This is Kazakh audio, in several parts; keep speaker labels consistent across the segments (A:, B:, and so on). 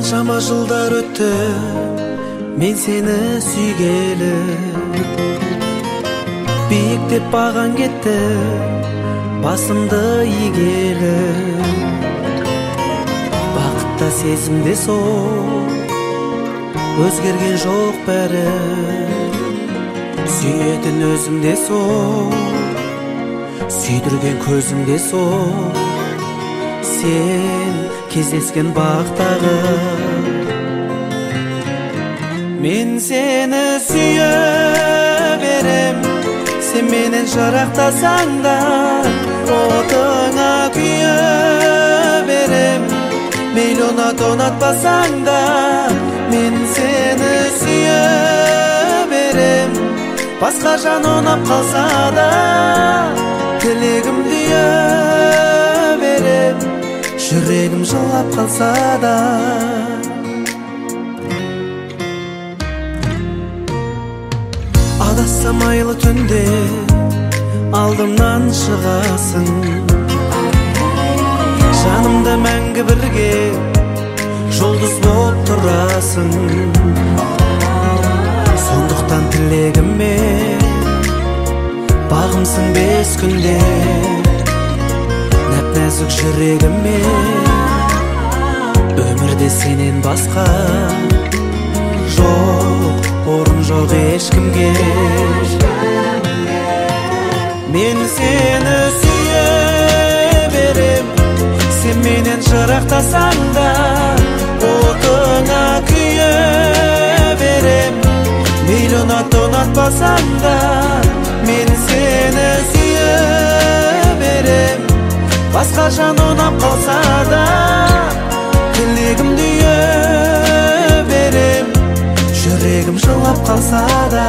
A: Қаншама жылдар өтті мен сені сүйгелі, биіктеп баған кетті басымды игелі. Бақытта сезімде сол, өзгерген жоқ бәрі, сүйетін өзімде сол, сүйдірген көзімде сол. Сен кездескен бақтағы, мен сені сүйе берем. Сен менен жарақтасаң да, отыңа күйе берем. Мейлі ұнатпасаң да, мен сені сүйе берем. Басқа жан ұнап қалса да, тілегім дүйе берем. Жүрегім жылап қалса да. Адассам айлы түнде алдымнан шығасың, жанымда мәңгі бірге жұлдыз болып тұрасың. Сондықтан тілегіме бағымсың бес күнде, нәп-нәзік жүрегіме. Өмірде сенен басқа жоқ, орын жоқ ешкімге. Мен сені сүйе берем. Сен менен жырақтасаң да, отыңа күйе берем. Мейлі ұнатпасаң да, мен сені сүйе берем. Басқа жан ұнап қалса да, тілегім дүйе берем. Жүрегім жылап қалса да.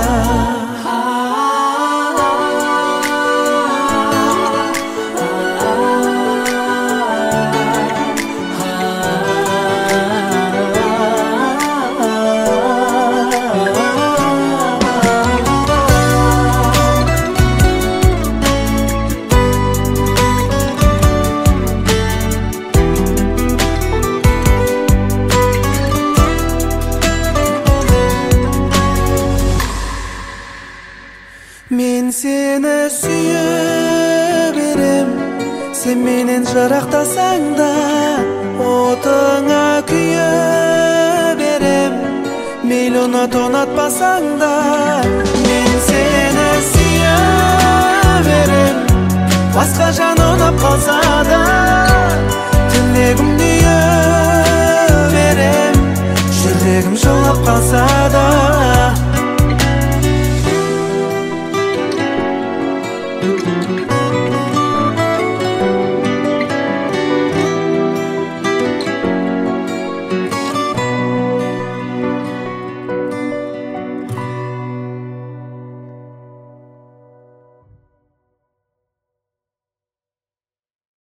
A: Мен сені сүйе берем. Сен менен жарақтасаң да, отыңа күйе берем. Мейлі ұнатпасаң да, мен сені сүйе берем. Басқа жан